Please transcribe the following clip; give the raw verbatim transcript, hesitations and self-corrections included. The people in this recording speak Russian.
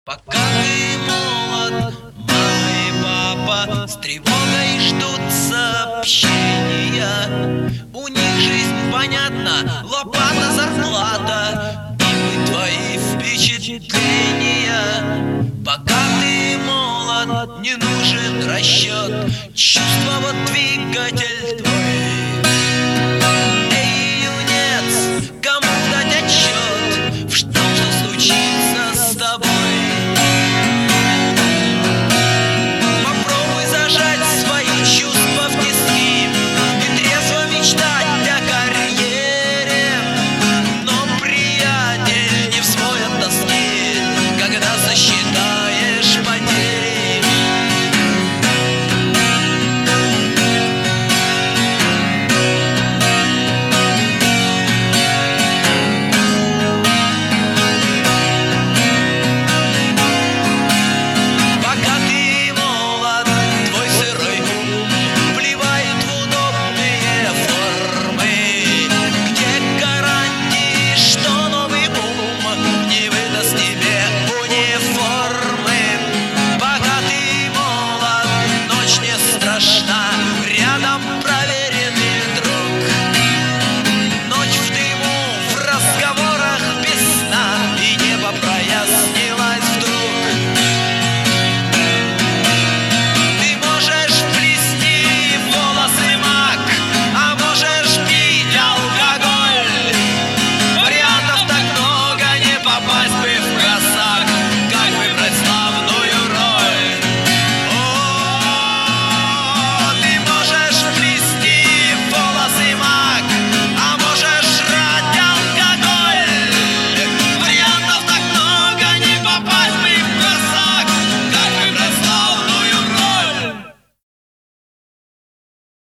Пока ты молод, мама и папа с тревогой ждут сообщения. У них жизнь понятна, лопата, зарплата и мы твои впечатления. Пока ты молод, не нужен расчет, чувства вот двигатель